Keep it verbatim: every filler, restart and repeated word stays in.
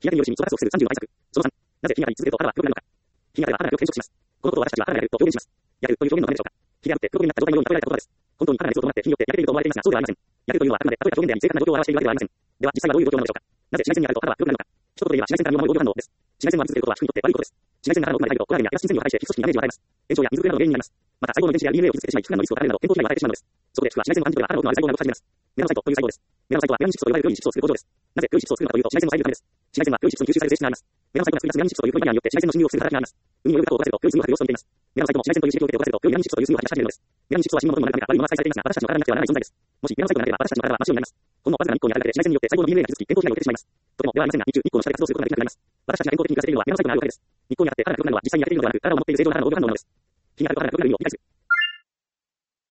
日当てによる死に増加をするさんじゅうの対策。そのさん、なぜ日がかり続けると肌は黒くなるのか。日がかりは肌が黒く変色します。このことを私たちは肌がやると表現します。やるという表現のためでしょうか。日であって黒くなった状態のように例えられた言葉です。本当に肌が熱を伴って火によって焼けていると思われていますが、そうではありません。焼けるというのはあくまで例えた表現であり、正確な状況を表しているわけではありません。では、実際はどういう状況なのでしょうか。なぜ紫外線にあると肌は黒くなるのか。一言で言えば紫外線から身を守る防御反応です。紫外線を浴び続けることは皮膚にとって悪いことです。紫外線が肌の奥まで入るとコラーゲンやエラスチン線にを破壊して皮膚組織にダメージを与えます。炎症や水ぶくれなどの原因になります。また細胞の遺伝子や ディーエヌエー を傷つけてしまい皮膚がんのリスクを高めるなど健康被害を与えてしまうのです。そこで皮膚は紫外線を感じ取れば肌の奥のある細胞が動き始めます。メラノサイトという細胞です。メラノサイトはメラニン色素と呼ばれる黒い色素を作る工場です。なぜ黒い色素を作るのかというと紫外線の遮るためです。紫外線は黒い色素に吸収される性質があります。メラノサイトが作り出すメラニン色素という黒いバリアによって紫外線の侵入を防ぐ働きがあります。海に泳ぐ過去を動かせると黒い水を吐く様子を見ています。メラノサイトも紫外線という刺激を受けて動かせると黒いメラニン色素という水を吐き出し始めるのです。メラニン色素は死因の元になるためか悪いもの扱いされていますが、私たちの体になくてはならない存在です。もしメラノサイトがなければ私たちの体は真っ白になります。このわずかな日光に当たるだけで紫外線によって細胞の ディーエヌエー が傷つき健康被害を受けてしまいます。とてもではありませんが、日中日光の下で活動することができなくなります。私たちが健康的に暮らせているのはメラノサイトがあるおかげです。日光に当たって肌が黒くなるのは実際に焼けているのではなく、体を守っている正常な肌の防御反応なのです。日に当たると肌が黒くなる意味を理解する。